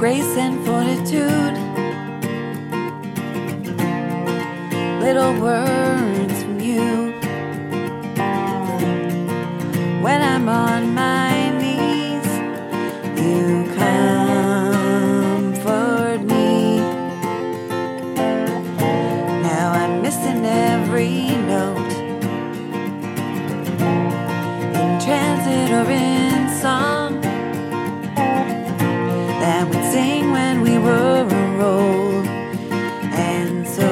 grace and fortitude, little words from you. When I'm on my knees, you comfort me. Now I'm missing every note, in transit or in song, that we'd sing when we were old, and so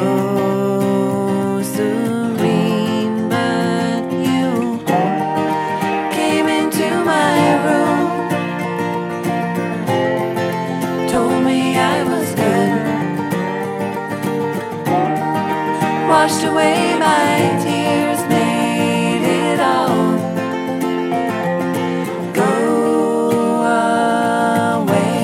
serene. But you came into my room, told me I was good, washed away my tears, made it all go away.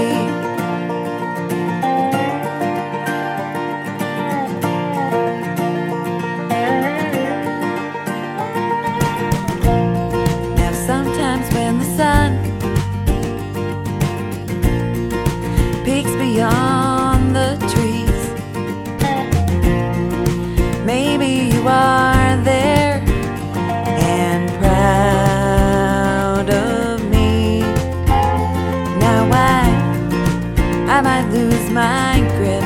Now sometimes when the sun peeks beyond the trees, maybe you are there and proud of me. Now I might lose my grip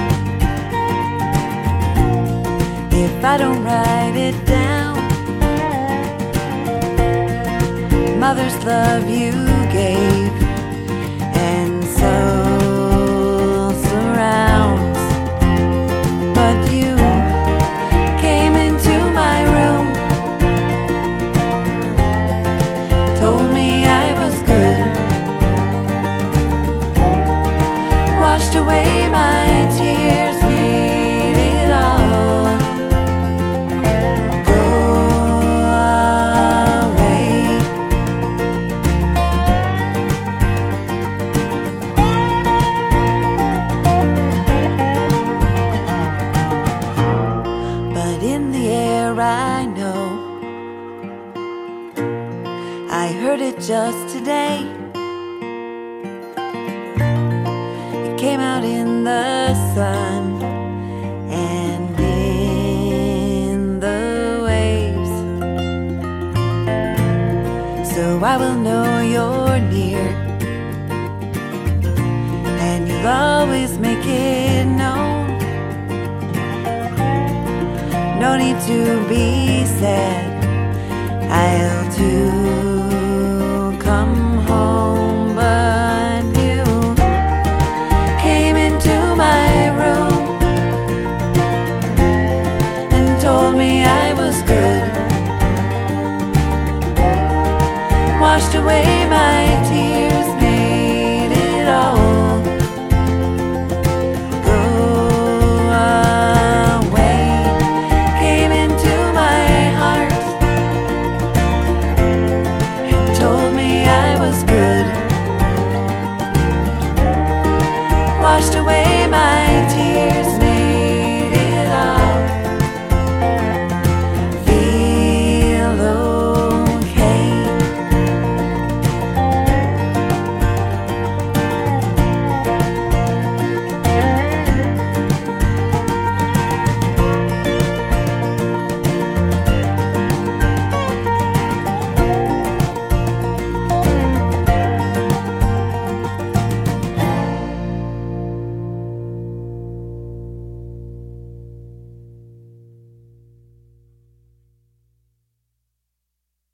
if I don't write it down. Mother's love you gave, and so surrounds. But you came into my room, told me I was good, washed away my tears, made it all go away. But in the air I know, I heard it just today. It came out in the sun and in the waves. So I will know you're near, and you'll always make it known. No need to be sad, I'll too come home. But you came into my room and told me I was good, washed away my tears.